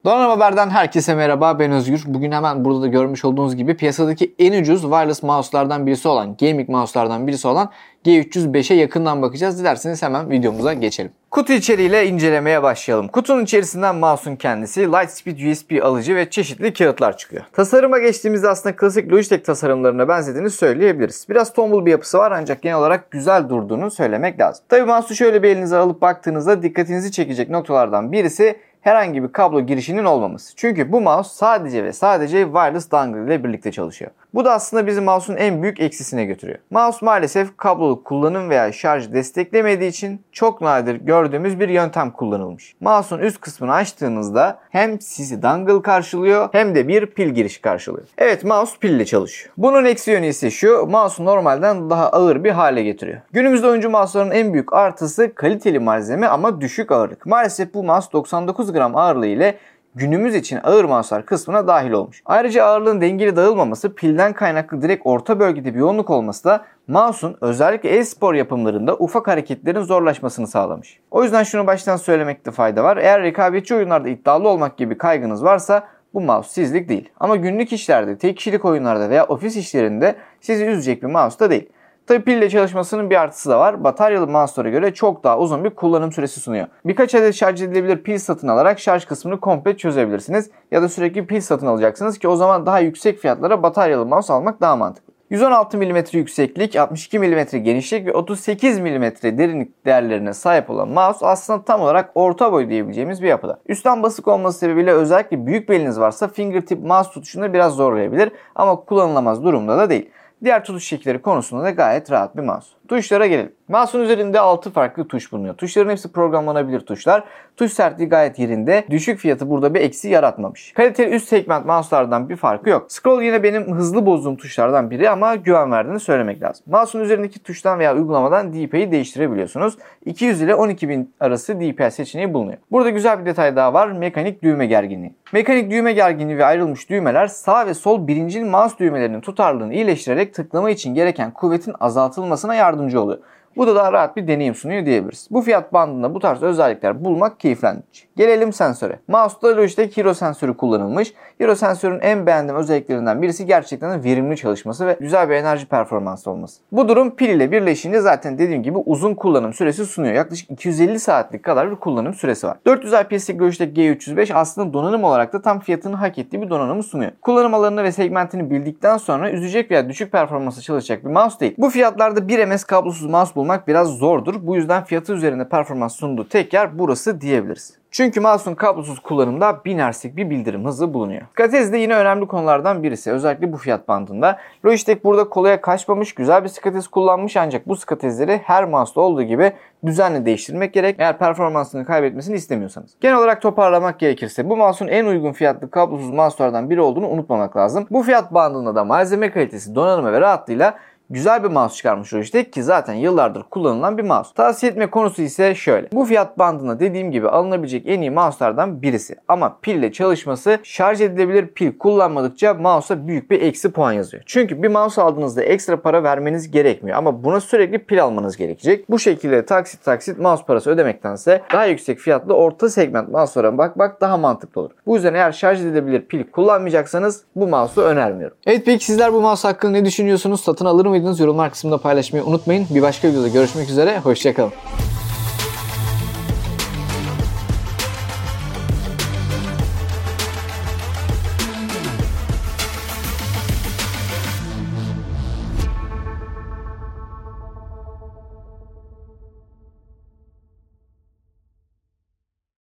Donanım Haber'den herkese merhaba, ben Özgür. Bugün hemen burada da görmüş olduğunuz gibi piyasadaki en ucuz wireless mouse'lardan birisi olan, gaming mouse'lardan birisi olan G305'e yakından bakacağız. Dilerseniz hemen videomuza geçelim. Kutu içeriğiyle incelemeye başlayalım. Kutunun içerisinden mouse'un kendisi, Lightspeed USB alıcı ve çeşitli kağıtlar çıkıyor. Tasarıma geçtiğimizde aslında klasik Logitech tasarımlarına benzediğini söyleyebiliriz. Biraz tombul bir yapısı var ancak genel olarak güzel durduğunu söylemek lazım. Tabii mouse'u şöyle bir elinize alıp baktığınızda dikkatinizi çekecek noktalardan birisi herhangi bir kablo girişinin olmaması. Çünkü bu mouse sadece ve sadece wireless dongle ile birlikte çalışıyor. Bu da aslında bizi mouse'un en büyük eksisine götürüyor. Mouse maalesef kablolu kullanım veya şarj desteklemediği için çok nadir gördüğümüz bir yöntem kullanılmış. Mouse'un üst kısmını açtığınızda hem sizi dongle karşılıyor hem de bir pil girişi karşılıyor. Evet, mouse pille çalışıyor. Bunun eksi yönü ise şu: mouse'u normalden daha ağır bir hale getiriyor. Günümüzde oyuncu mouse'ların en büyük artısı kaliteli malzeme ama düşük ağırlık. Maalesef bu mouse 99 gram ağırlığı ile günümüz için ağır mouse'lar kısmına dahil olmuş. Ayrıca ağırlığın dengeli dağılmaması, pilden kaynaklı direkt orta bölgede bir yoğunluk olması da mouse'un özellikle e-spor yapımlarında ufak hareketlerin zorlaşmasını sağlamış. O yüzden şunu baştan söylemekte fayda var. Eğer rekabetçi oyunlarda iddialı olmak gibi kaygınız varsa bu mouse sizlik değil. Ama günlük işlerde, tek kişilik oyunlarda veya ofis işlerinde sizi üzecek bir mouse da değil. Tabii pille çalışmasının bir artısı da var. Bataryalı mouse'lara göre çok daha uzun bir kullanım süresi sunuyor. Birkaç adet şarj edilebilir pil satın alarak şarj kısmını komple çözebilirsiniz. Ya da sürekli pil satın alacaksınız ki o zaman daha yüksek fiyatlara bataryalı mouse almak daha mantıklı. 116 mm yükseklik, 62 mm genişlik ve 38 mm derinlik değerlerine sahip olan mouse aslında tam olarak orta boy diyebileceğimiz bir yapıda. Üstten basık olması sebebiyle özellikle büyük bir eliniz varsa fingertip mouse tutuşunda biraz zorlayabilir ama kullanılamaz durumda da değil. Diğer tutuş şekilleri konusunda da gayet rahat bir mouse. Tuşlara gelelim. Mouse'un üzerinde 6 farklı tuş bulunuyor. Tuşların hepsi programlanabilir tuşlar. Tuş sertliği gayet yerinde. Düşük fiyatı burada bir eksi yaratmamış. Kaliteli üst segment mouse'lardan bir farkı yok. Scroll yine benim hızlı bozduğum tuşlardan biri ama güven verdiğini söylemek lazım. Mouse'un üzerindeki tuştan veya uygulamadan DPI'yi değiştirebiliyorsunuz. 200 ile 12.000 arası DPI seçeneği bulunuyor. Burada güzel bir detay daha var: mekanik düğme gerginliği. Mekanik düğme gerginliği ve ayrılmış düğmeler sağ ve sol birincil mouse düğmelerinin tutarlılığını iyileştirerek tıklama için gereken kuvvetin azaltılmasına yardımcı oluyor. Bu da daha rahat bir deneyim sunuyor diyebiliriz. Bu fiyat bandında bu tarz özellikler bulmak keyiflendirici. Gelelim sensöre. Mouse'da Logitech Hero sensörü kullanılmış. Hero sensörün en beğendiğim özelliklerinden birisi gerçekten de verimli çalışması ve güzel bir enerji performansı olması. Bu durum pil ile birleşince zaten dediğim gibi uzun kullanım süresi sunuyor. Yaklaşık 250 saatlik kadar bir kullanım süresi var. 400 IPS'lik Logitech G305 aslında donanım olarak da tam fiyatını hak ettiği bir donanımı sunuyor. Kullanım alanını ve segmentini bildikten sonra üzecek veya düşük performansa çalışacak bir mouse değil. Bu fiyatlarda 1 ms kablosuz mouse bulmak biraz zordur. Bu yüzden fiyatı üzerinde performans sunduğu tek yer burası diyebiliriz. Çünkü mouse'un kablosuz kullanımda 1000 Hz'lik bir bildirim hızı bulunuyor. Skatez de yine önemli konulardan birisi. Özellikle bu fiyat bandında. Logitech burada kolaya kaçmamış, güzel bir skatez kullanmış ancak bu skatezleri her mouse'da olduğu gibi düzenli değiştirmek gerek eğer performansını kaybetmesini istemiyorsanız. Genel olarak toparlamak gerekirse bu mouse'un en uygun fiyatlı kablosuz mouse'lardan biri olduğunu unutmamak lazım. Bu fiyat bandında da malzeme kalitesi, donanımı ve rahatlığıyla güzel bir mouse çıkarmış Logitech ki zaten yıllardır kullanılan bir mouse. Tavsiye etme konusu ise şöyle: bu fiyat bandında dediğim gibi alınabilecek en iyi mouse'lardan birisi. Ama pille çalışması, şarj edilebilir pil kullanmadıkça mouse'a büyük bir eksi puan yazıyor. Çünkü bir mouse aldığınızda ekstra para vermeniz gerekmiyor ama buna sürekli pil almanız gerekecek. Bu şekilde taksit mouse parası ödemektense daha yüksek fiyatlı orta segment mouse'lara bakmak daha mantıklı olur. Bu yüzden eğer şarj edilebilir pil kullanmayacaksanız bu mouse'u önermiyorum. Evet, peki sizler bu mouse hakkında ne düşünüyorsunuz? Satın alır mıydınız? Yorumlar kısmında paylaşmayı unutmayın. Bir başka videoda görüşmek üzere. Hoşça kalın.